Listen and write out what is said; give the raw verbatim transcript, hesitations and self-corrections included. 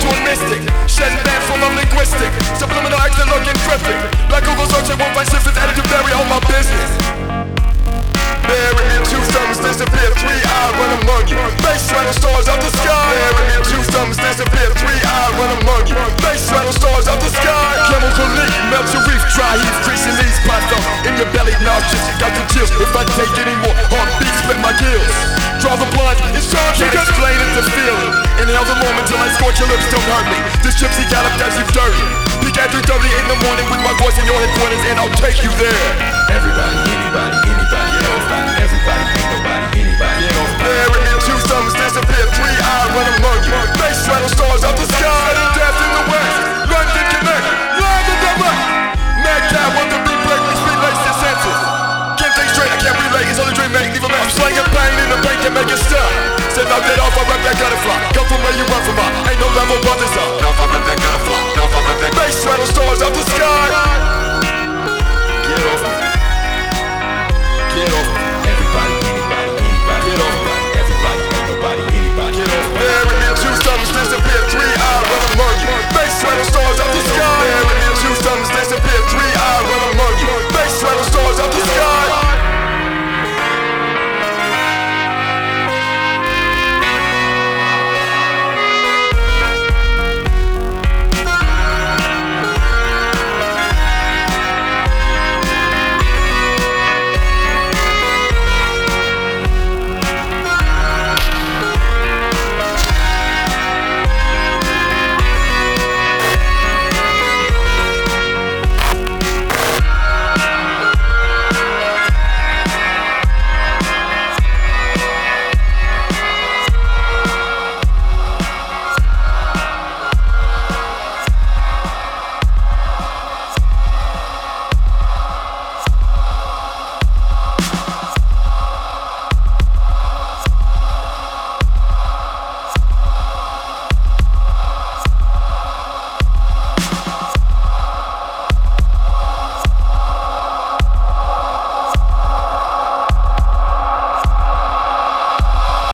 Born mystic, shedding man full of linguistic, subliminal accent looking cryptic. Like Google search, I won't find shifts, edited to bury all my business. Bury me in two thumbs, disappear, three eyes when I'm among you. Face shadow stars out the sky. Bury me in two thumbs, disappear, three eyes when I'm among you. Face shadow stars out the sky. Chemical leak, melt your reef, dry heat, creasing leaves, past up in your belly, nauseous, you got the chills. If I take any more heartbeats, split my gills. Draw the blood, it's time to explain it to feel it. Inhale the moment till I scorch your lips, don't hurt me. This gypsy gallop does you dirty. Peek at three thirty in the morning with my voice in your headquarters and I'll take you there. Everybody, anybody, anybody, everybody, everybody, ain't nobody, anybody, you know. Bury me in two thumbs, disappear, three eyes when I'm among you. Face shadow stars out the sky, sudden death in the west. London connect, live and direct. Madcap, want the beat break, me speed lace your senses. Can't think straight, I can't relate, it's only dream make, leave a mess. I'm slinging pain in the bank and make it stop. Said knock that off, I rap that gutter fly. Come from where you run from, I ain't no level brothers up. No, I rap that gutter fly, no, I rap that. Face shadow stars out the sky.